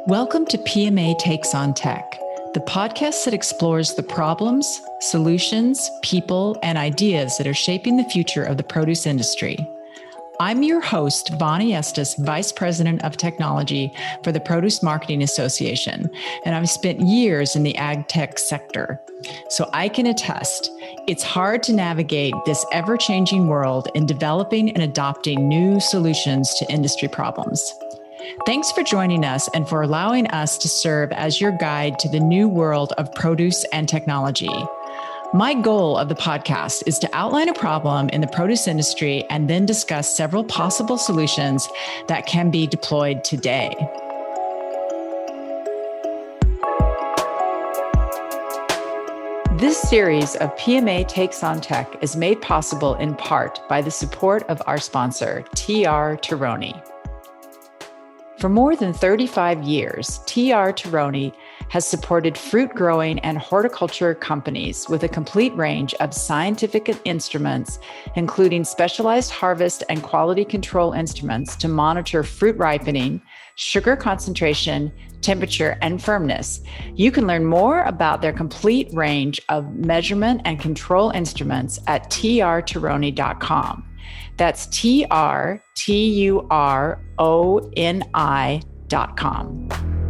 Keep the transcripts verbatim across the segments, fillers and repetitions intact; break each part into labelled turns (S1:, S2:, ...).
S1: Welcome to P M A Takes on Tech, the podcast that explores the problems, solutions, people, and ideas that are shaping the future of the produce industry. I'm your host, Bonnie Estes, Vice President of Technology for the Produce Marketing Association, and I've spent years in the ag tech sector. So I can attest, it's hard to navigate this ever-changing world in developing and adopting new solutions to industry problems. Thanks for joining us and for allowing us to serve as your guide to the new world of produce and technology. My goal of the podcast is to outline a problem in the produce industry and then discuss several possible solutions that can be deployed today. This series of P M A Takes on Tech is made possible in part by the support of our sponsor, T R Tironi. For more than thirty-five years, T R Tironi has supported fruit growing and horticulture companies with a complete range of scientific instruments, including specialized harvest and quality control instruments to monitor fruit ripening, sugar concentration, temperature, and firmness. You can learn more about their complete range of measurement and control instruments at T R tironi dot com. That's T R T U R O N I dot com.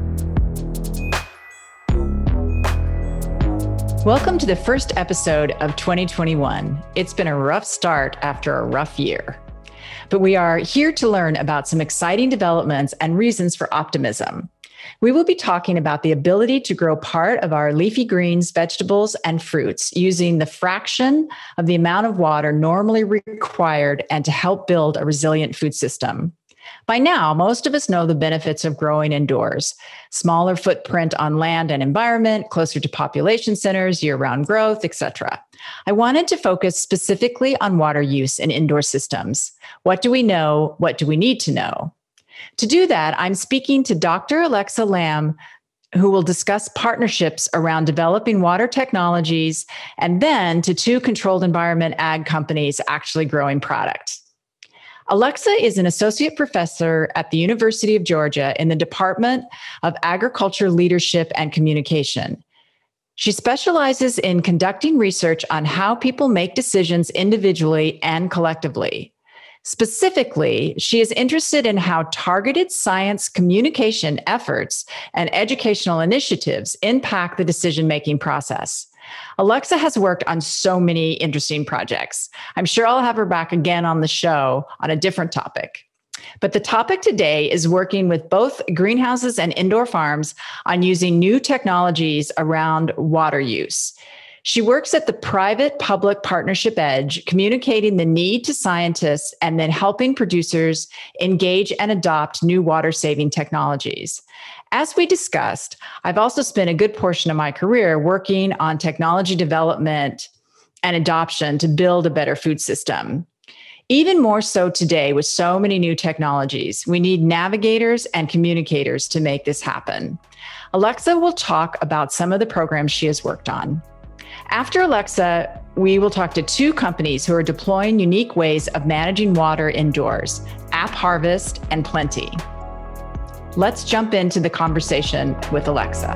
S1: Welcome to the first episode of twenty twenty-one. It's been a rough start after a rough year. But we are here to learn about some exciting developments and reasons for optimism. We will be talking about the ability to grow part of our leafy greens, vegetables, and fruits using the fraction of the amount of water normally required and to help build a resilient food system. By now, most of us know the benefits of growing indoors. Smaller footprint on land and environment, closer to population centers, year-round growth, et cetera. I wanted to focus specifically on water use in indoor systems. What do we know? What do we need to know? To do that, I'm speaking to Doctor Alexa Lamb, who will discuss partnerships around developing water technologies, and then to two controlled environment ag companies actually growing product. Alexa is an associate professor at the University of Georgia in the Department of Agriculture Leadership and Communication. She specializes in conducting research on how people make decisions individually and collectively. Specifically, she is interested in how targeted science communication efforts and educational initiatives impact the decision-making process. Alexa has worked on so many interesting projects. I'm sure I'll have her back again on the show on a different topic. But the topic today is working with both greenhouses and indoor farms on using new technologies around water use. She works at the private-public partnership edge, communicating the need to scientists and then helping producers engage and adopt new water-saving technologies. As we discussed, I've also spent a good portion of my career working on technology development and adoption to build a better food system. Even more so today with so many new technologies, we need navigators and communicators to make this happen. Alexa will talk about some of the programs she has worked on. After Alexa, we will talk to two companies who are deploying unique ways of managing water indoors, AppHarvest and Plenty. Let's jump into the conversation with Alexa.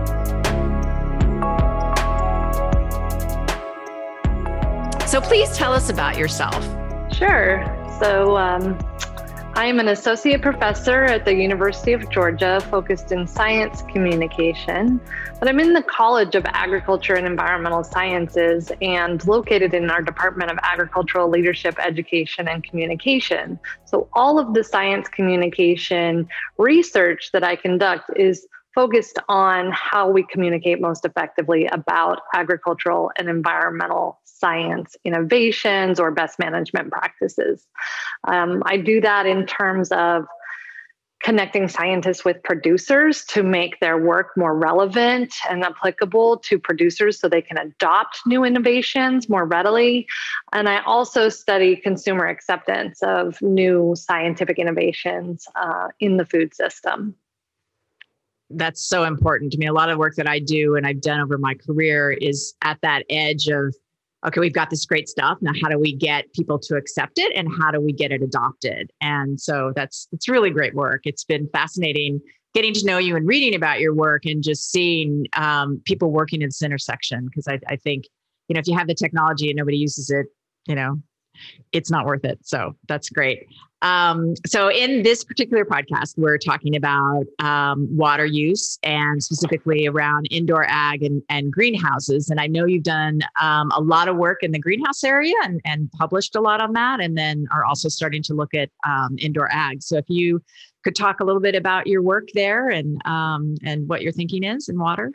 S1: So please tell us about yourself.
S2: Sure. So um, I am an associate professor at the University of Georgia, focused in science communication, but I'm in the College of Agriculture and Environmental Sciences and located in our Department of Agricultural Leadership, Education, and Communication. So all of the science communication research that I conduct is focused on how we communicate most effectively about agricultural and environmental science innovations or best management practices. Um, I do that in terms of connecting scientists with producers to make their work more relevant and applicable to producers so they can adopt new innovations more readily. And I also study consumer acceptance of new scientific innovations uh, in the food system.
S1: That's so important to me. A lot of work that I do and I've done over my career is at that edge of okay, we've got this great stuff. Now, how do we get people to accept it and how do we get it adopted? And so that's, it's really great work. It's been fascinating getting to know you and reading about your work and just seeing um, people working in this intersection. Because I, I think, you know, if you have the technology and nobody uses it, you know, it's not worth it. So that's great. Um, so in this particular podcast, we're talking about um, water use and specifically around indoor ag and, and greenhouses. And I know you've done um, a lot of work in the greenhouse area and, and published a lot on that, and then are also starting to look at um, indoor ag. So if you could talk a little bit about your work there and um, and what your thinking is in water.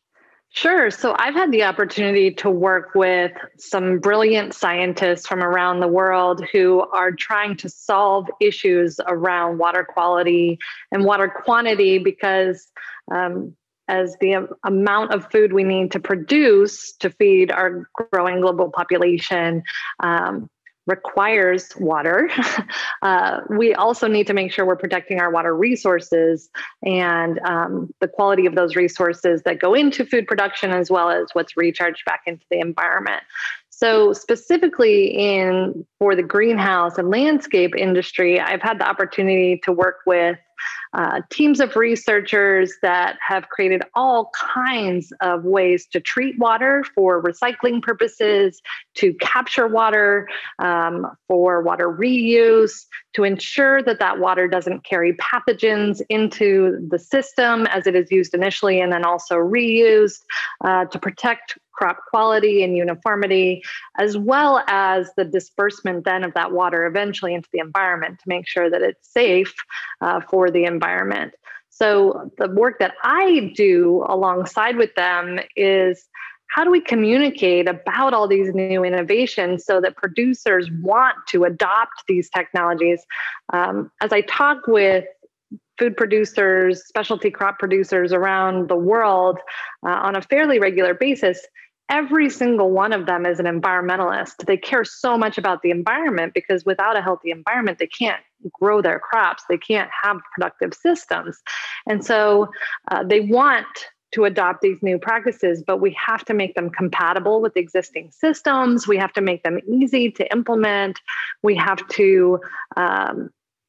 S2: Sure. So I've had the opportunity to work with some brilliant scientists from around the world who are trying to solve issues around water quality and water quantity, because um, as the amount of food we need to produce to feed our growing global population um, requires water. uh, we also need to make sure we're protecting our water resources and um, the quality of those resources that go into food production, as well as what's recharged back into the environment. So specifically in for the greenhouse and landscape industry, I've had the opportunity to work with uh, teams of researchers that have created all kinds of ways to treat water for recycling purposes, to capture water, um, for water reuse, to ensure that that water doesn't carry pathogens into the system as it is used initially and then also reused, uh, to protect crop quality and uniformity, as well as the disbursement then of that water eventually into the environment to make sure that it's safe uh, for the environment. So the work that I do alongside with them is how do we communicate about all these new innovations so that producers want to adopt these technologies? Um, as I talk with food producers, specialty crop producers around the world uh, on a fairly regular basis, every single one of them is an environmentalist. They care so much about the environment because without a healthy environment, they can't grow their crops. They can't have productive systems. And so uh, they want to adopt these new practices, but we have to make them compatible with existing systems. We have to make them easy to implement. We have to um,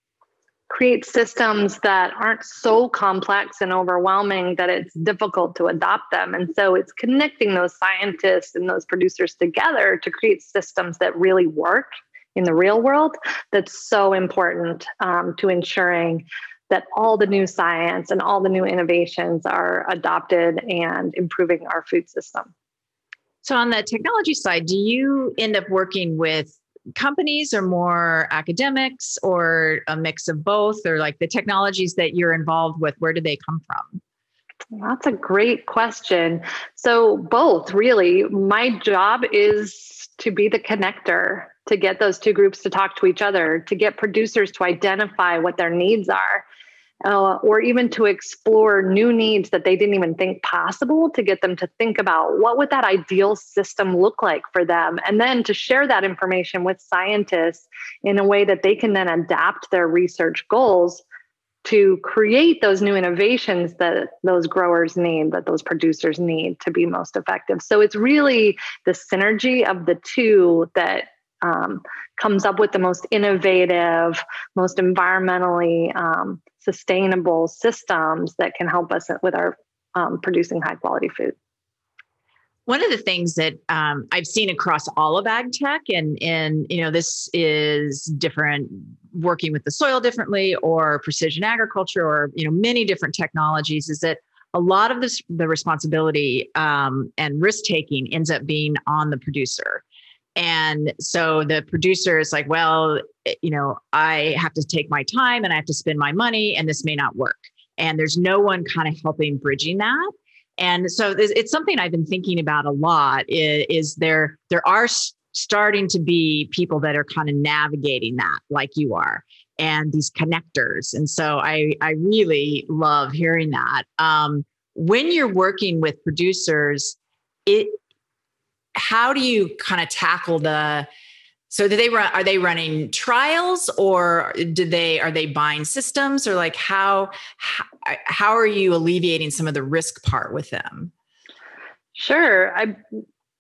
S2: create systems that aren't so complex and overwhelming that it's difficult to adopt them. And so it's connecting those scientists and those producers together to create systems that really work in the real world. That's so important um, to ensuring that all the new science and all the new innovations are adopted and improving our food system.
S1: So on the technology side, do you end up working with companies or more academics or a mix of both, or like the technologies that you're involved with, where do they come from?
S2: That's a great question. So both, really. My job is to be the connector, to get those two groups to talk to each other, to get producers to identify what their needs are, uh, or even to explore new needs that they didn't even think possible, to get them to think about what would that ideal system look like for them, and then to share that information with scientists in a way that they can then adapt their research goals to create those new innovations that those growers need, that those producers need to be most effective. So it's really the synergy of the two that um, comes up with the most innovative, most environmentally um, sustainable systems that can help us with our um, producing high quality food.
S1: One of the things that um, I've seen across all of ag tech, and, and you know, this is different, working with the soil differently, or precision agriculture, or you know, many different technologies, is that a lot of this, the responsibility um, and risk taking ends up being on the producer. And so the producer is like, well, you know, I have to take my time and I have to spend my money, and this may not work. And there's no one kind of helping bridging that. And so it's something I've been thinking about a lot. Is, is there there are starting to be people that are kind of navigating that, like you are, and these connectors. And so I I really love hearing that. Um, when you're working with producers, it how do you kind of tackle the? So do they run? Are they running trials, or do they are they buying systems, or like how how, how are you alleviating some of the risk part with them?
S2: Sure. I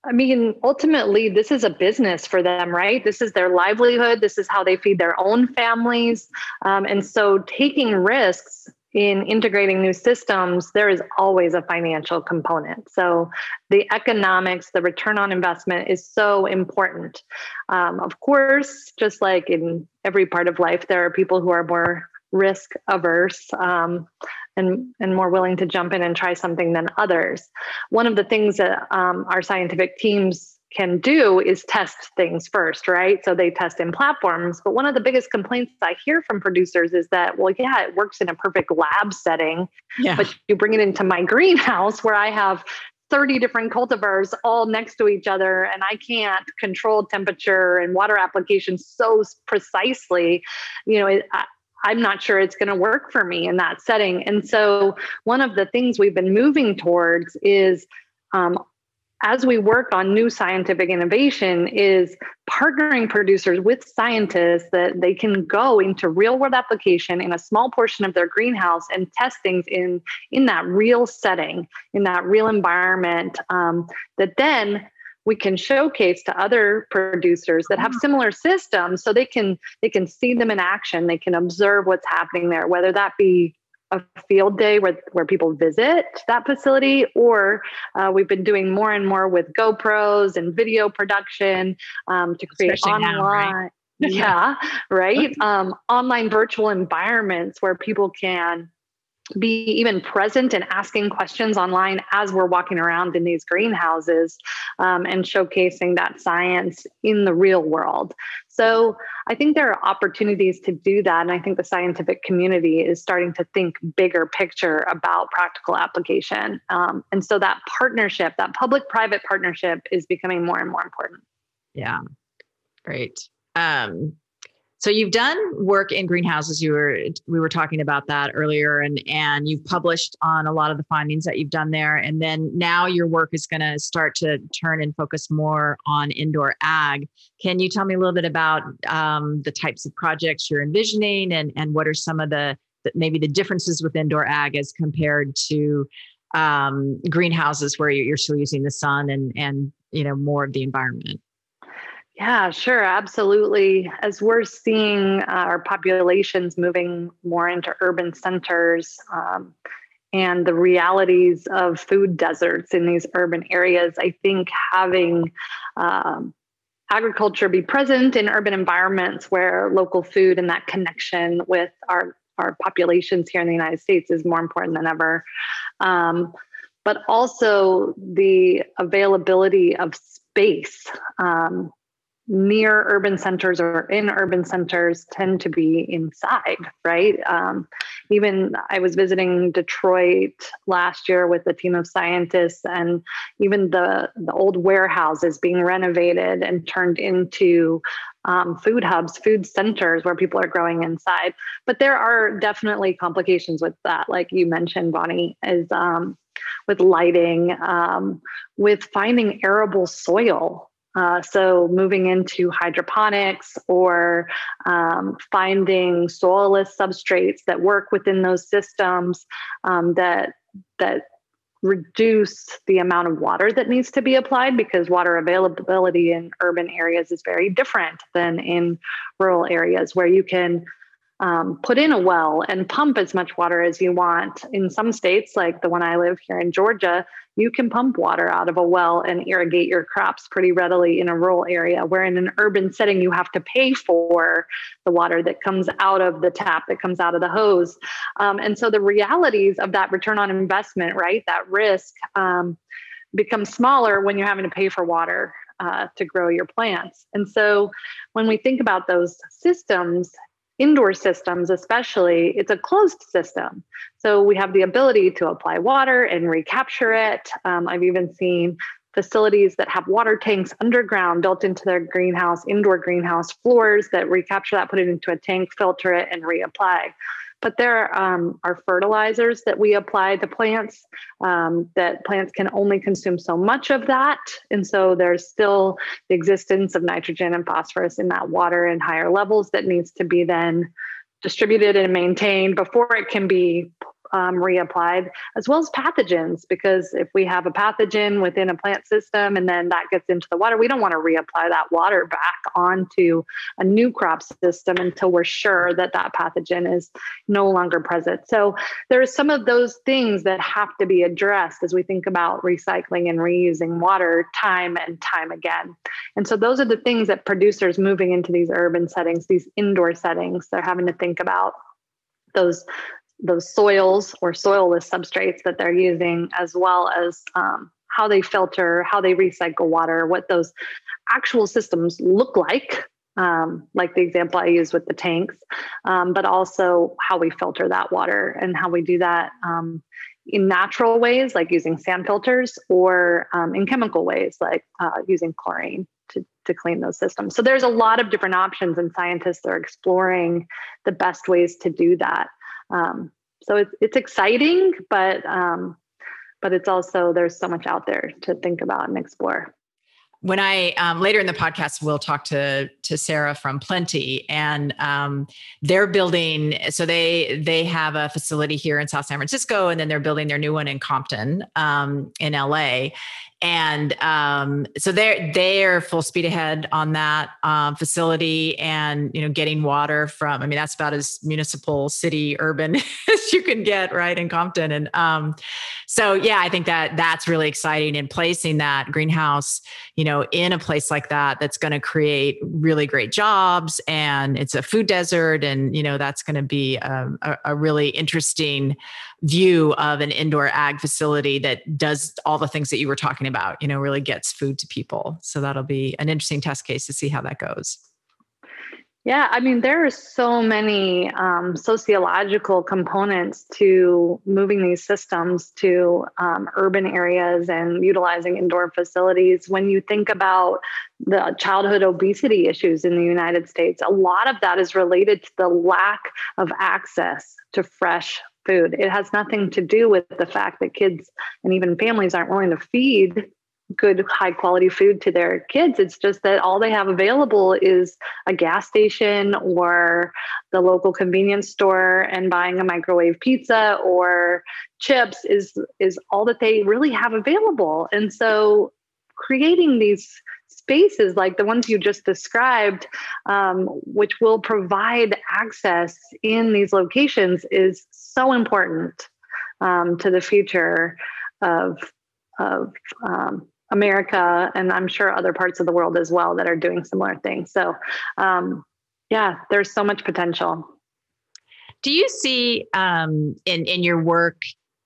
S2: I mean, ultimately, this is a business for them, right? This is their livelihood. This is how they feed their own families. Um, and so taking risks in integrating new systems, there is always a financial component. So the economics, the return on investment is so important. Um, of course, just like in every part of life, there are people who are more risk averse um, and, and more willing to jump in and try something than others. One of the things that um, our scientific teams can do is test things first, right? So they test in platforms. But one of the biggest complaints I hear from producers is that, well, yeah, it works in a perfect lab setting, yeah. but you bring it into my greenhouse where I have thirty different cultivars all next to each other, and I can't control temperature and water application so precisely, you know, it, I, I'm not sure it's going to work for me in that setting. And so one of the things we've been moving towards is, um, as we work on new scientific innovation, is partnering producers with scientists that they can go into real world application in a small portion of their greenhouse and test things in, in that real setting, in that real environment, um, that then we can showcase to other producers that have similar systems, so they can they can see them in action. They can observe what's happening there, whether that be a field day where, where people visit that facility, or uh, we've been doing more and more with GoPros and video production um, to create
S1: Especially
S2: online.
S1: now, right?
S2: yeah, right. Um, online virtual environments where people can be even present and asking questions online as we're walking around in these greenhouses, um, and showcasing that science in the real world. So I think there are opportunities to do that. And I think the scientific community is starting to think bigger picture about practical application. Um, and so that partnership, that public-private partnership, is becoming more and more important.
S1: Yeah, great. Um, So you've done work in greenhouses. You were we were talking about that earlier, and and you've published on a lot of the findings that you've done there. And then now your work is going to start to turn and focus more on indoor ag. Can you tell me a little bit about um, the types of projects you're envisioning, and and what are some of the, the maybe the differences with indoor ag as compared to um, greenhouses where you're still using the sun and and you know more of the environment?
S2: Yeah, sure. Absolutely. As we're seeing uh, our populations moving more into urban centers, um, and the realities of food deserts in these urban areas, I think having um, agriculture be present in urban environments where local food and that connection with our, our populations here in the United States is more important than ever. Um, but also the availability of space. Um, near urban centers or in urban centers tend to be inside, right? Um, even I was visiting Detroit last year with a team of scientists, and even the, the old warehouses being renovated and turned into um, food hubs, food centers where people are growing inside. But there are definitely complications with that, like you mentioned, Bonnie, is um, with lighting, um, with finding arable soil. Uh, so moving into hydroponics, or um, finding soilless substrates that work within those systems um, that that reduce the amount of water that needs to be applied, because water availability in urban areas is very different than in rural areas where you can Um, put in a well and pump as much water as you want. In some states, like the one I live here in Georgia, you can pump water out of a well and irrigate your crops pretty readily in a rural area, where in an urban setting, you have to pay for the water that comes out of the tap, that comes out of the hose. Um, and so the realities of that return on investment, right, that risk um, becomes smaller when you're having to pay for water uh, to grow your plants. And so when we think about those systems, indoor systems especially, it's a closed system. So we have the ability to apply water and recapture it. Um, I've even seen facilities that have water tanks underground built into their greenhouse, indoor greenhouse floors, that recapture that, put it into a tank, filter it, and reapply. But there um, are fertilizers that we apply to plants, um, that plants can only consume so much of that. And so there's still the existence of nitrogen and phosphorus in that water in higher levels that needs to be then distributed and maintained before it can be um, reapplied, as well as pathogens, because if we have a pathogen within a plant system and then that gets into the water, we don't want to reapply that water back onto a new crop system until we're sure that that pathogen is no longer present. So there are some of those things that have to be addressed as we think about recycling and reusing water time and time again. And so those are the things that producers moving into these urban settings, these indoor settings, they're having to think about those those soils or soilless substrates that they're using, as well as um, how they filter, how they recycle water, what those actual systems look like, um, like the example I used with the tanks, um, but also how we filter that water and how we do that um, in natural ways, like using sand filters, or um, in chemical ways, like uh, using chlorine to, to clean those systems. So there's a lot of different options, and scientists are exploring the best ways to do that. Um, so it's it's exciting, but um, but it's also, there's so much out there to think about and explore.
S1: When I, um, later in the podcast, we'll talk to, to Sarah from Plenty, and um, they're building, so they, they have a facility here in South San Francisco, and then they're building their new one in Compton, um, in L A. And um, so they're, they're full speed ahead on that um, facility, and, you know, getting water from, I mean, that's about as municipal, city, urban as you can get, right, in Compton. And um, so, yeah, I think that that's really exciting, in placing that greenhouse, you know, in a place like that, that's going to create really great jobs, and it's a food desert. And, you know, that's going to be um, a, a really interesting view of an indoor ag facility that does all the things that you were talking about, you know, really gets food to people. So that'll be an interesting test case to see how that goes.
S2: Yeah, I mean, there are so many um, sociological components to moving these systems to um, urban areas and utilizing indoor facilities. When you think about the childhood obesity issues in the United States, a lot of that is related to the lack of access to fresh food. It has nothing to do with the fact that kids and even families aren't willing to feed good, high quality food to their kids. It's just that all they have available is a gas station or the local convenience store, and buying a microwave pizza or chips is, is all that they really have available. And so creating these spaces like the ones you just described, um, which will provide access in these locations, is so important um, to the future of, of um, America, and I'm sure other parts of the world as well that are doing similar things. So um, yeah, there's so much potential.
S1: Do you see um, in, in your work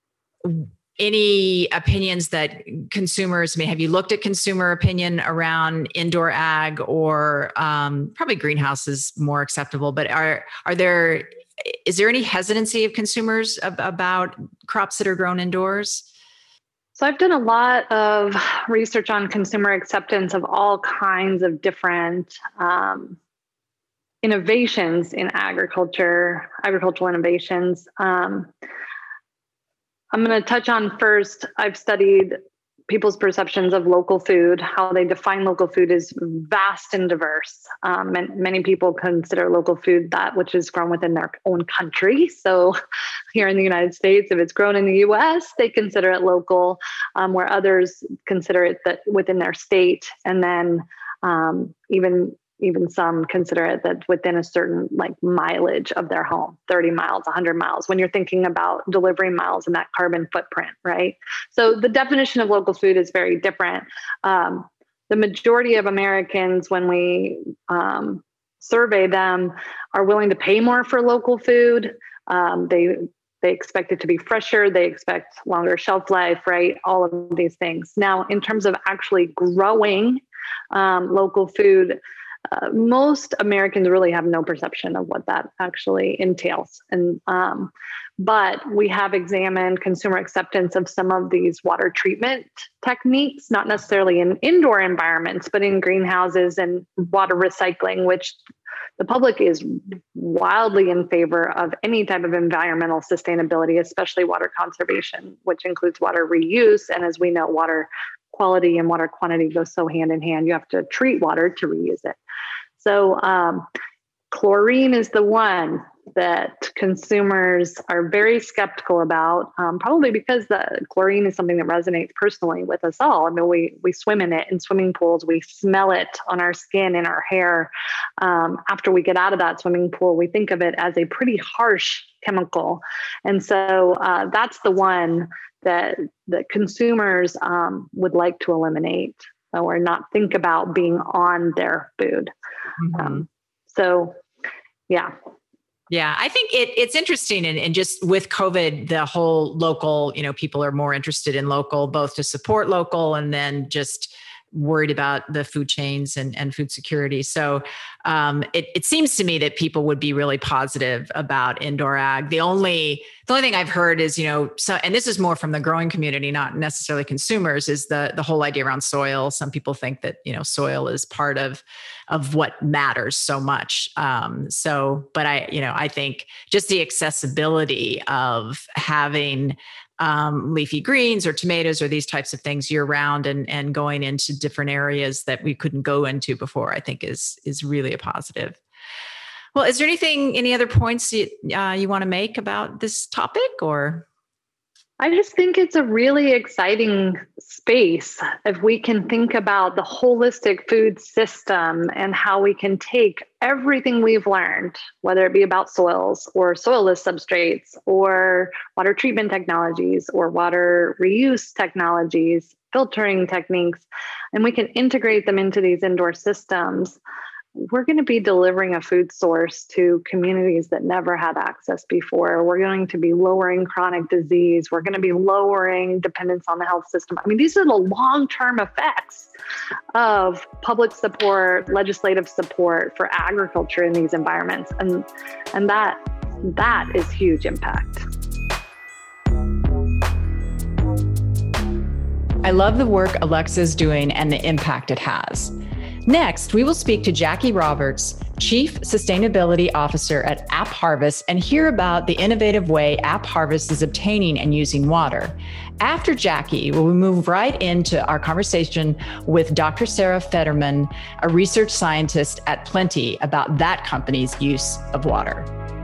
S1: any opinions that consumers may have? You looked at consumer opinion around indoor ag, or um, probably greenhouse is more acceptable, but are, are there, is there any hesitancy of consumers ab- about crops that are grown indoors?
S2: So I've done a lot of research on consumer acceptance of all kinds of different um, innovations in agriculture, agricultural innovations. Um, I'm going to touch on first, I've studied people's perceptions of local food. How they define local food is vast and diverse. Um, and many people consider local food that which is grown within their own country. So here in the United States, if it's grown in the U S, they consider it local, um, where others consider it that within their state. And then um, even Even some consider it that within a certain like mileage of their home, thirty miles, one hundred miles, when you're thinking about delivery miles and that carbon footprint, right? So the definition of local food is very different. Um, the majority of Americans, when we um, survey them, are willing to pay more for local food. Um, they They expect it to be fresher. They expect longer shelf life, right? All of these things. Now, in terms of actually growing um, local food, Uh, most Americans really have no perception of what that actually entails. And, um, but we have examined consumer acceptance of some of these water treatment techniques, not necessarily in indoor environments, but in greenhouses and water recycling, which the public is wildly in favor of any type of environmental sustainability, especially water conservation, which includes water reuse. And as we know, water quality and water quantity go so hand in hand. You have to treat water to reuse it. So um, chlorine is the one that consumers are very skeptical about, um, probably because the chlorine is something that resonates personally with us all. I mean, we we swim in it in swimming pools. We smell it on our skin, in our hair. Um, after we get out of that swimming pool, we think of it as a pretty harsh chemical. And so uh, that's the one that, that consumers um, would like to eliminate or not think about being on their food. Mm-hmm. Um, so, yeah.
S1: Yeah, I think it, it's interesting. And, and just with COVID, the whole local, you know, people are more interested in local, both to support local and then just worried about the food chains and, and food security. So um, it, it seems to me that people would be really positive about indoor ag. The only the only thing I've heard is, you know, so, and this is more from the growing community, not necessarily consumers, is the the whole idea around soil. Some people think that, you know, soil is part of of what matters so much. Um, so, but I, you know, I think just the accessibility of having Um, leafy greens or tomatoes or these types of things year round and, and going into different areas that we couldn't go into before, I think is, is really a positive. Well, is there anything, any other points you, uh, you want to make about this topic or?
S2: I just think it's a really exciting space if we can think about the holistic food system and how we can take everything we've learned, whether it be about soils or soilless substrates or water treatment technologies or water reuse technologies, filtering techniques, and we can integrate them into these indoor systems. We're going to be delivering a food source to communities that never had access before. We're going to be lowering chronic disease. We're going to be lowering dependence on the health system. I mean, these are the long-term effects of public support, legislative support for agriculture in these environments. And, and that, that is huge impact.
S1: I love the work Alexa's doing and the impact it has. Next, we will speak to Jackie Roberts, Chief Sustainability Officer at AppHarvest, and hear about the innovative way AppHarvest is obtaining and using water. After Jackie, we'll move right into our conversation with Doctor Sarah Federman, a research scientist at Plenty, about that company's use of water.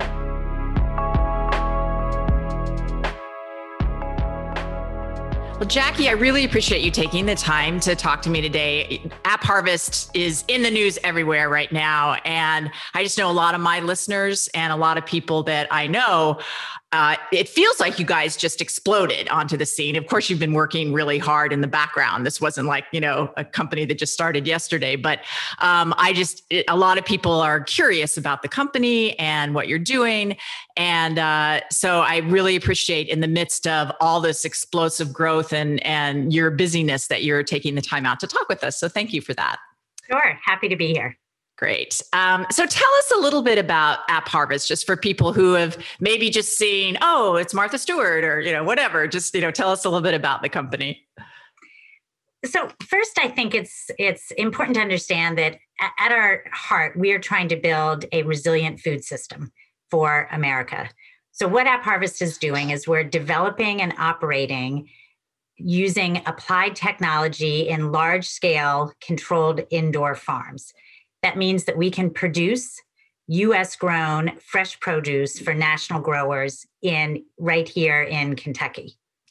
S1: Well, Jackie, I really appreciate you taking the time to talk to me today. AppHarvest is in the news everywhere right now. And I just know a lot of my listeners and a lot of people that I know, uh, it feels like you guys just exploded onto the scene. Of course, you've been working really hard in the background. This wasn't like, you know, a company that just started yesterday, but um, I just, it, a lot of people are curious about the company and what you're doing. And uh, so I really appreciate in the midst of all this explosive growth and, and your busyness that you're taking the time out to talk with us. So thank you for that.
S3: Sure. Happy to be here.
S1: Great. Um, so tell us a little bit about AppHarvest, just for people who have maybe just seen, oh, it's Martha Stewart or, you know, whatever. Just, you know, tell us a little bit about the company.
S3: So first, I think it's it's important to understand that at our heart, we are trying to build a resilient food system for America. So what AppHarvest is doing is we're developing and operating using applied technology in large-scale controlled indoor farms. That means that we can produce U S grown fresh produce for national growers in right here in Kentucky.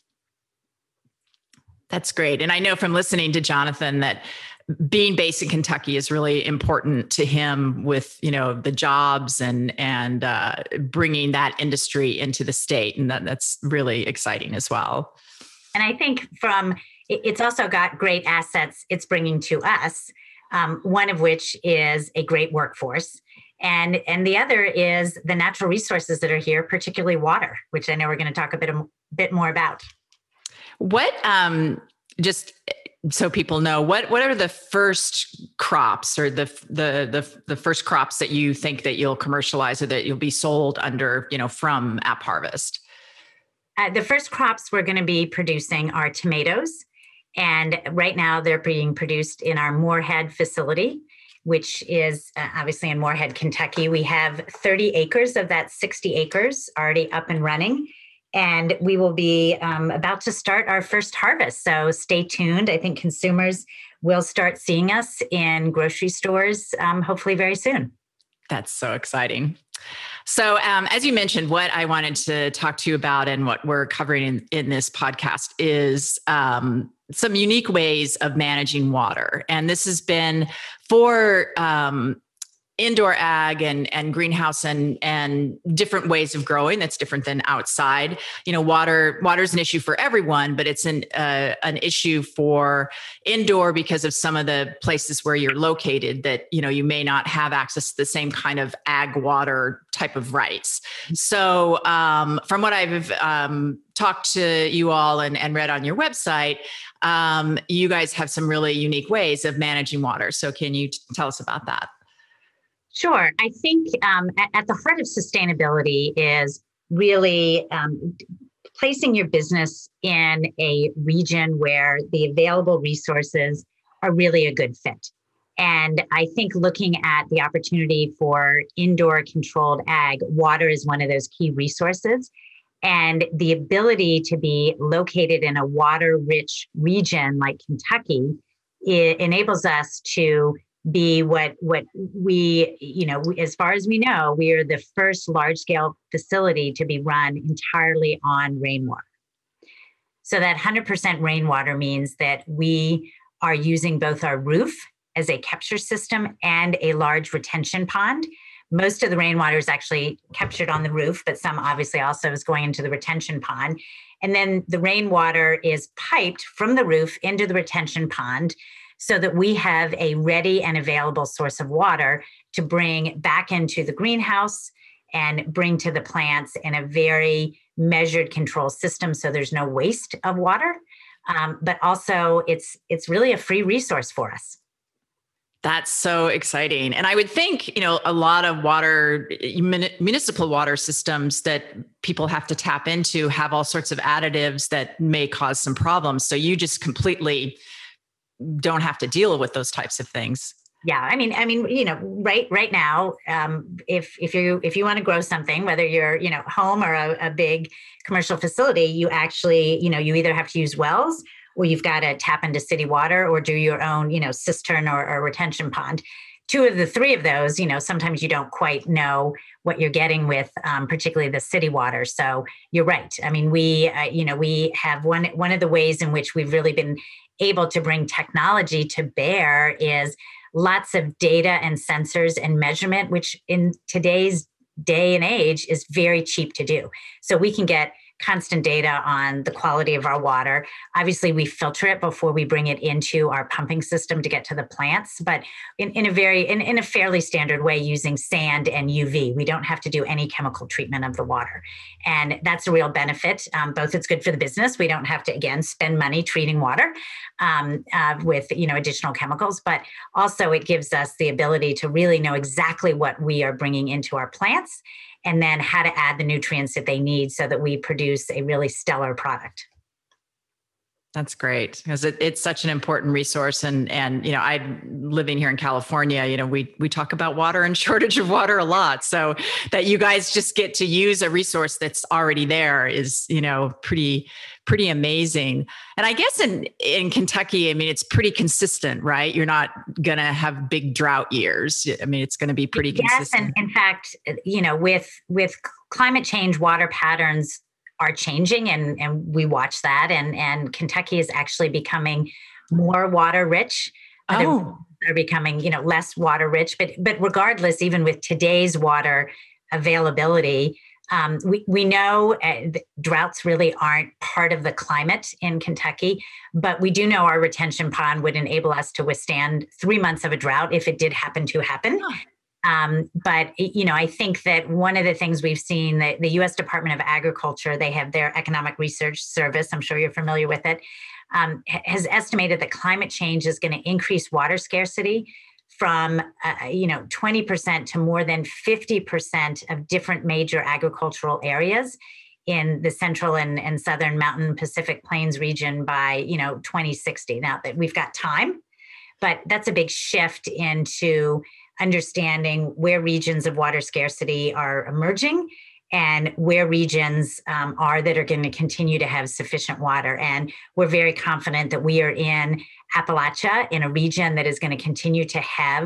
S1: That's great. And I know from listening to Jonathan that being based in Kentucky is really important to him with, you know, the jobs and, and uh, bringing that industry into the state. And that, that's really exciting as well.
S3: And I think from, it's also got great assets it's bringing to us. Um, one of which is a great workforce. And, and the other is the natural resources that are here, particularly water, which I know we're going to talk a bit, a bit more about.
S1: What, um, just so people know, what, what are the first crops or the, the, the, the first crops that you think that you'll commercialize or that you'll be sold under, you know, from AppHarvest?
S3: Uh, the first crops we're going to be producing are tomatoes. And right now they're being produced in our Moorhead facility, which is uh, obviously in Moorhead, Kentucky. We have thirty acres of that sixty acres already up and running. And we will be um, about to start our first harvest. So stay tuned. I think consumers will start seeing us in grocery stores, um, hopefully very soon.
S1: That's so exciting. So um, as you mentioned, what I wanted to talk to you about and what we're covering in, in this podcast is um, some unique ways of managing water. And this has been for um, indoor ag and, and greenhouse and, and different ways of growing that's different than outside. You know, water, water is an issue for everyone, but it's an, uh, an issue for indoor because of some of the places where you're located that, you know, you may not have access to the same kind of ag water type of rights. So um, from what I've um, talked to you all and, and read on your website, um, you guys have some really unique ways of managing water. So can you t- tell us about that?
S3: Sure. I think um, at, at the heart of sustainability is really um, placing your business in a region where the available resources are really a good fit. And I think looking at the opportunity for indoor controlled ag, water is one of those key resources. And the ability to be located in a water-rich region like Kentucky, it enables us to be what what we, you know, as far as we know, we are the first large scale facility to be run entirely on rainwater. So that one hundred percent rainwater means that we are using both our roof as a capture system and a large retention pond. Most of the rainwater is actually captured on the roof, but some obviously also is going into the retention pond. And then the rainwater is piped from the roof into the retention pond, so that we have a ready and available source of water to bring back into the greenhouse and bring to the plants in a very measured control system. So there's no waste of water, um, but also it's it's really a free resource for us.
S1: That's so exciting. And I would think, you know, a lot of water, municipal water systems that people have to tap into have all sorts of additives that may cause some problems. So you just completely don't have to deal with those types of things.
S3: Yeah, I mean, I mean, you know, right, right now, um, if if you if you want to grow something, whether you're, you know, home or a, a big commercial facility, you actually, you know, you either have to use wells or you've got to tap into city water or do your own, you know, cistern or, or retention pond. Two of the three of those, you know, sometimes you don't quite know what you're getting with, um, particularly the city water. So you're right. I mean, we, uh, you know, we have one one of the ways in which we've really been able to bring technology to bear is lots of data and sensors and measurement, which in today's day and age is very cheap to do. So we can get constant data on the quality of our water. Obviously, we filter it before we bring it into our pumping system to get to the plants, but in, in a very, in, in a fairly standard way using sand and U V. We don't have to do any chemical treatment of the water. And that's a real benefit. Um, both it's good for the business. We don't have to, again, spend money treating water um, uh, with, you know, additional chemicals, but also it gives us the ability to really know exactly what we are bringing into our plants and then how to add the nutrients that they need so that we produce a really stellar product.
S1: That's great because it, it's such an important resource. And, and, you know, I living here in California, you know, we, we talk about water and shortage of water a lot. So that you guys just get to use a resource that's already there is, you know, pretty, pretty amazing. And I guess in, in Kentucky, I mean, it's pretty consistent, right? You're not going to have big drought years. I mean, it's going to be pretty
S3: yes,
S1: consistent.
S3: And in fact, you know, with, with climate change, water patterns are changing and, and we watch that. And, and Kentucky is actually becoming more water rich. Other
S1: Oh.
S3: are becoming, you know, less water rich, but, but regardless, even with today's water availability, um, we, we know uh, droughts really aren't part of the climate in Kentucky, but we do know our retention pond would enable us to withstand three months of a drought if it did happen to happen.
S1: Oh.
S3: Um, but, you know, I think that one of the things we've seen, that the U S Department of Agriculture, they have their Economic Research Service, I'm sure you're familiar with it, um, has estimated that climate change is going to increase water scarcity from, uh, you know, twenty percent to more than fifty percent of different major agricultural areas in the central and, and southern mountain Pacific Plains region by, you know, twenty sixty. Now that we've got time, but that's a big shift into understanding where regions of water scarcity are emerging and where regions um, are that are going to continue to have sufficient water. And we're very confident that we are in Appalachia, in a region that is going to continue to have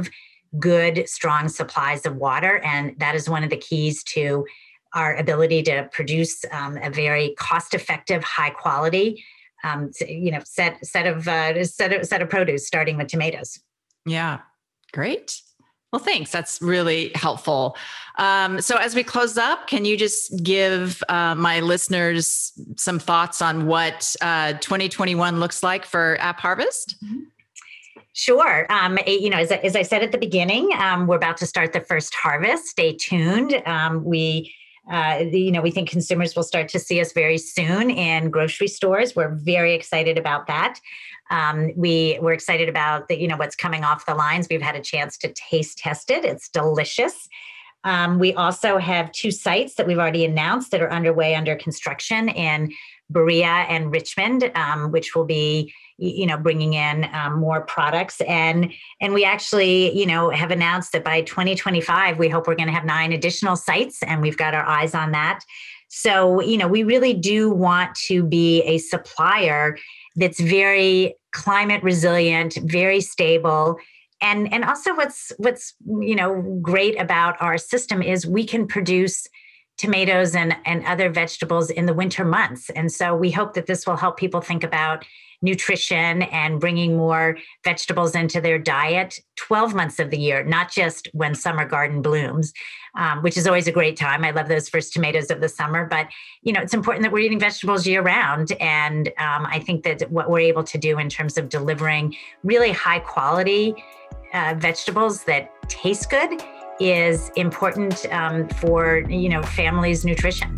S3: good, strong supplies of water. And that is one of the keys to our ability to produce um, a very cost-effective, high-quality, um, you know, set set of uh, set of set of produce, starting with tomatoes.
S1: Yeah, great. Well, thanks. That's really helpful. Um, so, as we close up, can you just give uh, my listeners some thoughts on what uh, twenty twenty-one looks like for AppHarvest?
S3: Mm-hmm. Sure. Um, you know, as, as I said at the beginning, um, we're about to start the first harvest. Stay tuned. Um, we, uh, the, you know, we think consumers will start to see us very soon in grocery stores. We're very excited about that. Um, we we're excited about the, you know, what's coming off the lines. We've had a chance to taste test it. It's delicious. Um, we also have two sites that we've already announced that are underway under construction in Berea and Richmond, um, which will be, you know, bringing in um, more products. And, and we actually, you know, have announced that by twenty twenty-five, we hope we're going to have nine additional sites, and we've got our eyes on that. So, you know, we really do want to be a supplier that's very climate resilient, very stable. And, and also what's, what's, you know, great about our system is we can produce tomatoes and, and other vegetables in the winter months. And so we hope that this will help people think about nutrition and bringing more vegetables into their diet twelve months of the year, not just when summer garden blooms, um, which is always a great time. I love those first tomatoes of the summer, but you know, it's important that we're eating vegetables year round. And um, I think that what we're able to do in terms of delivering really high quality uh, vegetables that taste good is important um, for, you know, families' nutrition.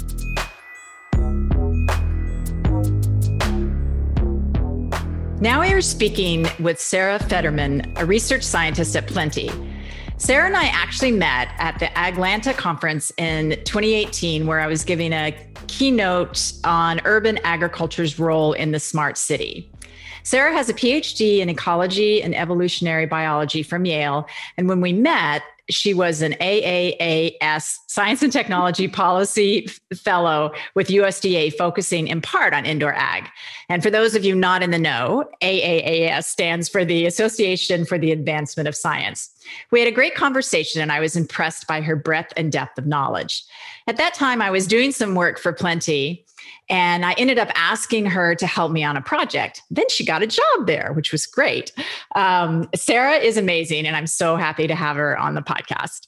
S1: Now we are speaking with Sarah Federman, a research scientist at Plenty. Sarah and I actually met at the Aglanta conference in twenty eighteen, where I was giving a keynote on urban agriculture's role in the smart city. Sarah has a P H D in ecology and evolutionary biology from Yale. And when we met, she was an A A A S Science and Technology Policy Fellow with U S D A, focusing in part on indoor ag. And for those of you not in the know, A A A S stands for the Association for the Advancement of Science. We had a great conversation, and I was impressed by her breadth and depth of knowledge. At that time, I was doing some work for Plenty, and I ended up asking her to help me on a project. Then she got a job there, which was great. Um, Sarah is amazing, and I'm so happy to have her on the podcast.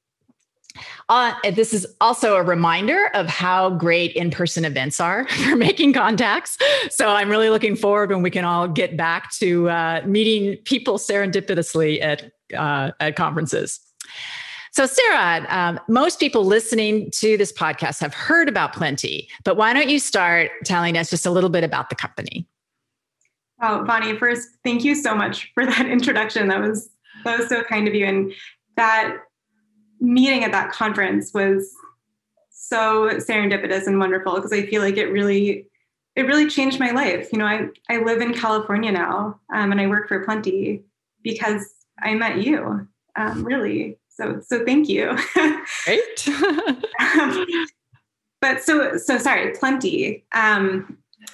S1: Uh, this is also a reminder of how great in-person events are for making contacts. So I'm really looking forward when we can all get back to uh, meeting people serendipitously at, uh, at conferences. So Sarah, um, most people listening to this podcast have heard about Plenty, but why don't you start telling us just a little bit about the company?
S4: Oh, Bonnie, first, thank you so much for that introduction. That was, that was so kind of you. And that meeting at that conference was so serendipitous and wonderful, because I feel like it really, it really changed my life. You know, I, I live in California now, um, and I work for Plenty because I met you, um, really. So, so thank you.
S1: Great.
S4: um, but so, so sorry, Plenty. Um,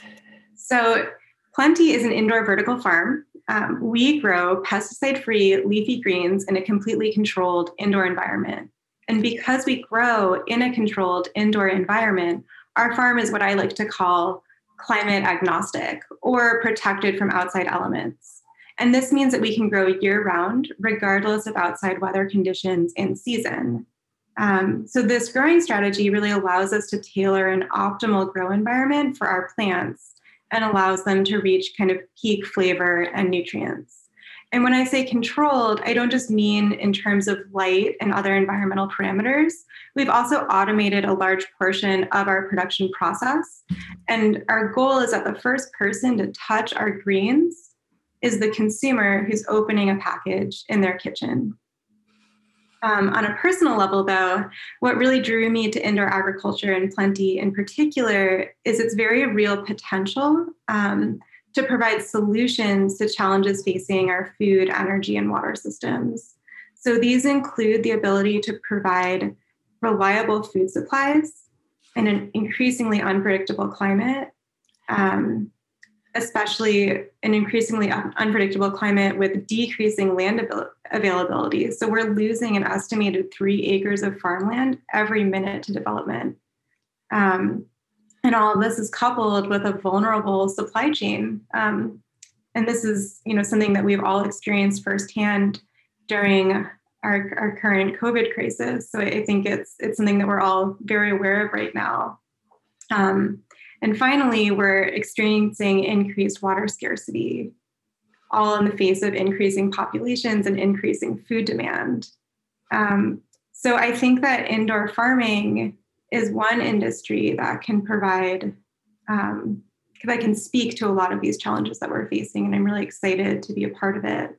S4: so Plenty is an indoor vertical farm. Um, we grow pesticide-free leafy greens in a completely controlled indoor environment. And because we grow in a controlled indoor environment, our farm is what I like to call climate agnostic, or protected from outside elements. And this means that we can grow year-round, regardless of outside weather conditions and season. Um, so this growing strategy really allows us to tailor an optimal grow environment for our plants, and allows them to reach kind of peak flavor and nutrients. And when I say controlled, I don't just mean in terms of light and other environmental parameters. We've also automated a large portion of our production process. And our goal is that the first person to touch our greens is the consumer who's opening a package in their kitchen. Um, on a personal level, though, what really drew me to indoor agriculture and Plenty in particular is its very real potential um, to provide solutions to challenges facing our food, energy, and water systems. So these include the ability to provide reliable food supplies in an increasingly unpredictable climate, um, especially an increasingly un- unpredictable climate with decreasing land avail- availability. So we're losing an estimated three acres of farmland every minute to development. Um, and all of this is coupled with a vulnerable supply chain. Um, and this is, you know, something that we've all experienced firsthand during our, our current COVID crisis. So I think it's it's something that we're all very aware of right now. Um, and finally, we're experiencing increased water scarcity, all in the face of increasing populations and increasing food demand. Um, so I think that indoor farming is one industry that can provide, um, that can speak to a lot of these challenges that we're facing. And I'm really excited to be a part of it.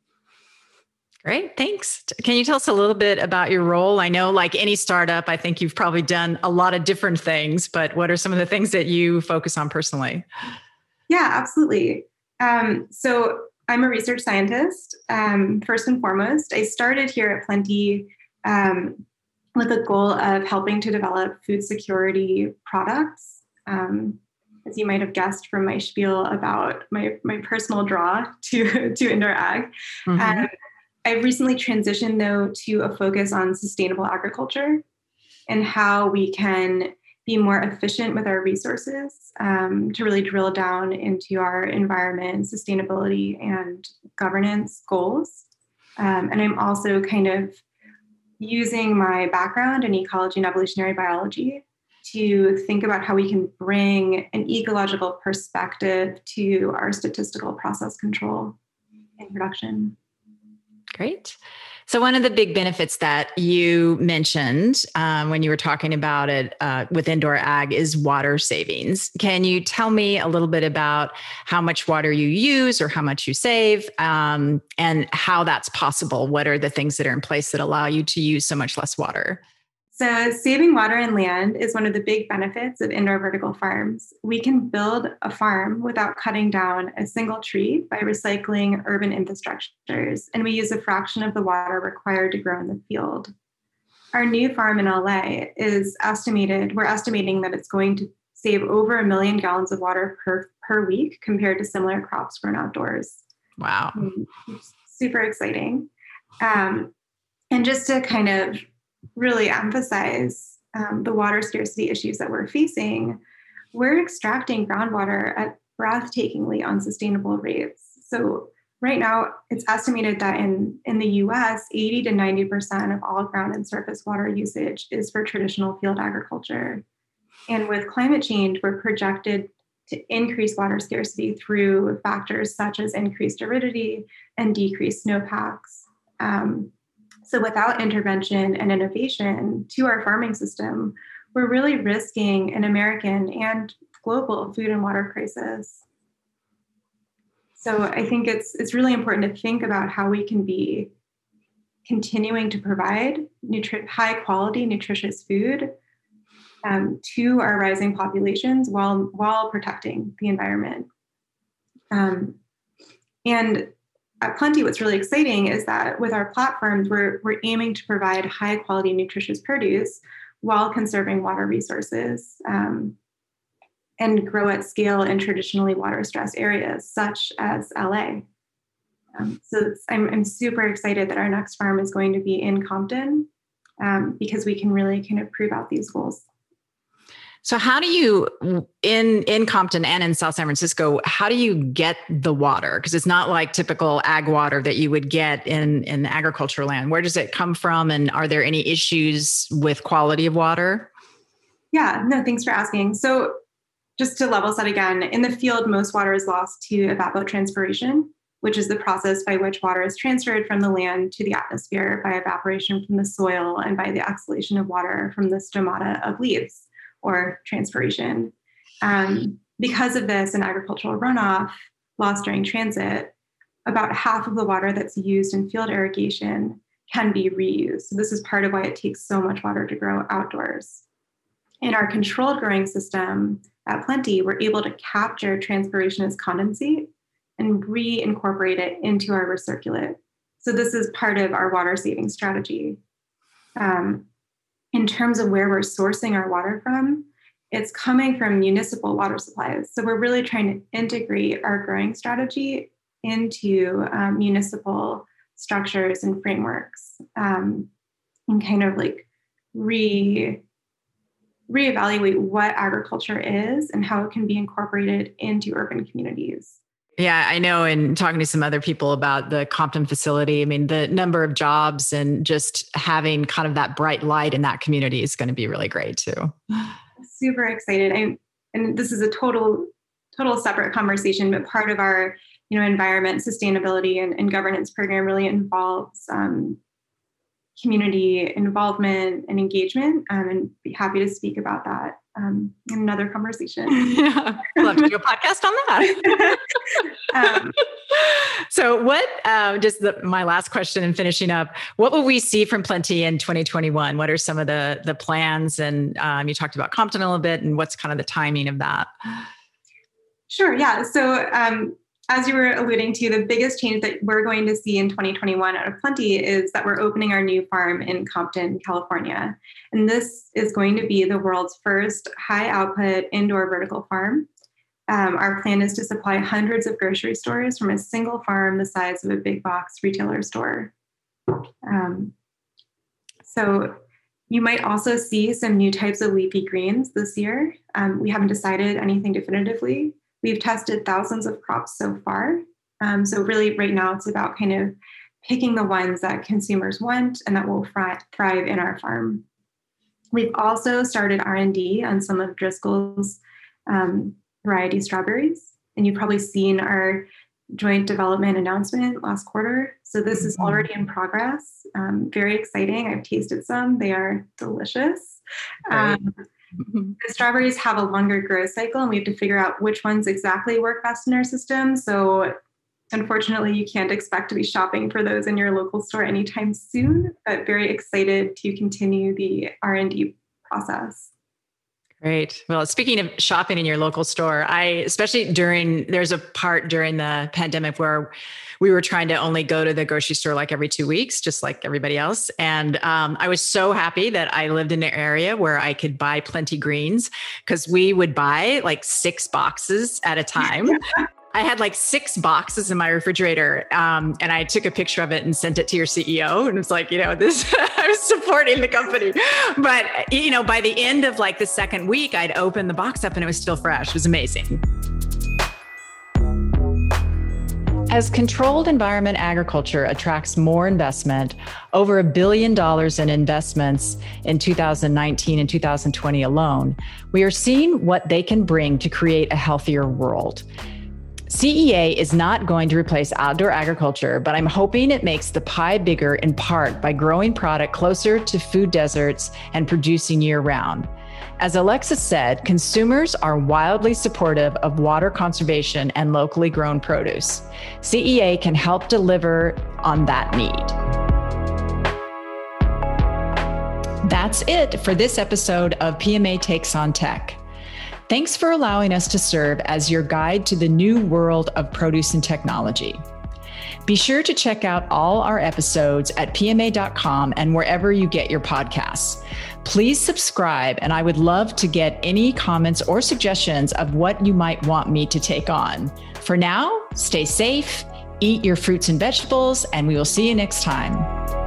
S1: Great. Thanks. Can you tell us a little bit about your role? I know, like any startup, I think you've probably done a lot of different things, but what are some of the things that you focus on personally?
S4: Yeah, absolutely. Um, so I'm a research scientist, um, first and foremost. I started here at Plenty um, with the goal of helping to develop food security products. Um, as you might have guessed from my spiel about my, my personal draw to, to indoor ag. Mm-hmm. Um, I've recently transitioned, though, to a focus on sustainable agriculture and how we can be more efficient with our resources um, to really drill down into our environment, sustainability, and governance goals. Um, and I'm also kind of using my background in ecology and evolutionary biology to think about how we can bring an ecological perspective to our statistical process control and production.
S1: Great. So one of the big benefits that you mentioned um, when you were talking about it uh, with indoor ag is water savings. Can you tell me a little bit about how much water you use or how much you save um, and how that's possible? What are the things that are in place that allow you to use so much less water?
S4: So saving water and land is one of the big benefits of indoor vertical farms. We can build a farm without cutting down a single tree by recycling urban infrastructures, and we use a fraction of the water required to grow in the field. Our new farm in L A is estimated, we're estimating that it's going to save over a million gallons of water per, per week compared to similar crops grown outdoors.
S1: Wow.
S4: Super exciting. Um, and just to kind of really emphasize um, the water scarcity issues that we're facing, we're extracting groundwater at breathtakingly unsustainable rates. So right now, it's estimated that in, in the U S, eighty to ninety percent of all ground and surface water usage is for traditional field agriculture. And with climate change, we're projected to increase water scarcity through factors such as increased aridity and decreased snowpacks. Um, So without intervention and innovation to our farming system, we're really risking an American and global food and water crisis. So I think it's it's really important to think about how we can be continuing to provide nutri- high quality, nutritious food um, to our rising populations while while protecting the environment. Um, and At Plenty, what's really exciting is that with our platforms, we're, we're aiming to provide high quality, nutritious produce while conserving water resources um, and grow at scale in traditionally water stressed areas such as L A. Um, so it's, I'm, I'm super excited that our next farm is going to be in Compton um, because we can really kind of prove out these goals.
S1: So how do you, in, in Compton and in South San Francisco, how do you get the water? Because it's not like typical ag water that you would get in, in agricultural land. Where does it come from? And are there any issues with quality of water?
S4: Yeah, no, thanks for asking. So just to level set again, in the field, most water is lost to evapotranspiration, which is the process by which water is transferred from the land to the atmosphere by evaporation from the soil and by the exhalation of water from the stomata of leaves, or transpiration. Um, because of this, in agricultural runoff lost during transit, about half of the water that's used in field irrigation can be reused. So this is part of why it takes so much water to grow outdoors. In our controlled growing system at Plenty, we're able to capture transpiration as condensate and reincorporate it into our recirculate. So this is part of our water saving strategy. Um, In terms of where we're sourcing our water from, it's coming from municipal water supplies. So we're really trying to integrate our growing strategy into um, municipal structures and frameworks, um, and kind of like re reevaluate what agriculture is and how it can be incorporated into urban communities.
S1: Yeah, I know. And talking to some other people about the Compton facility, I mean, the number of jobs and just having kind of that bright light in that community is going to be really great too.
S4: Super excited. I, and this is a total, total separate conversation, but part of our, you know, environment, sustainability and, and governance program really involves um, community involvement and engagement, um, and be happy to speak about that um, in another conversation.
S1: Yeah, I'd love to do a podcast on that. um, so what, um, just the, my last question and finishing up, what will we see from Plenty in twenty twenty-one? What are some of the the plans? And um, you talked about Compton a little bit, and what's kind of the timing of that?
S4: Sure, yeah. So um, as you were alluding to, the biggest change that we're going to see in twenty twenty-one out of Plenty is that we're opening our new farm in Compton, California. And this is going to be the world's first high output indoor vertical farm. Um, our plan is to supply hundreds of grocery stores from a single farm the size of a big box retailer store. Um, so you might also see some new types of leafy greens this year. Um, we haven't decided anything definitively. We've tested thousands of crops so far. Um, so really right now it's about kind of picking the ones that consumers want and that will thrive in our farm. We've also started R and D on some of Driscoll's um, variety strawberries. And you've probably seen our joint development announcement last quarter. So this mm-hmm. is already in progress. Um, very exciting. I've tasted some. They are delicious. Right. Um, The strawberries have a longer growth cycle, and we have to figure out which ones exactly work best in our system. So unfortunately, you can't expect to be shopping for those in your local store anytime soon, but very excited to continue the R and D process.
S1: Great. Well, speaking of shopping in your local store, I, especially during, there's a part during the pandemic where we were trying to only go to the grocery store like every two weeks, just like everybody else. And um, I was so happy that I lived in an area where I could buy Plenty greens, because we would buy like six boxes at a time. I had like six boxes in my refrigerator, um, and I took a picture of it and sent it to your C E O. And it was like, you know, this, I was supporting the company. But, you know, by the end of like the second week, I'd open the box up and it was still fresh. It was amazing. As controlled environment agriculture attracts more investment, over a billion dollars in investments in two thousand nineteen and two thousand twenty alone, we are seeing what they can bring to create a healthier world. C E A is not going to replace outdoor agriculture, but I'm hoping it makes the pie bigger in part by growing product closer to food deserts and producing year-round. As Alexa said, consumers are wildly supportive of water conservation and locally grown produce. C E A can help deliver on that need. That's it for this episode of P M A Takes on Tech. Thanks for allowing us to serve as your guide to the new world of produce and technology. Be sure to check out all our episodes at P M A dot com and wherever you get your podcasts. Please subscribe, and I would love to get any comments or suggestions of what you might want me to take on. For now, stay safe, eat your fruits and vegetables, and we will see you next time.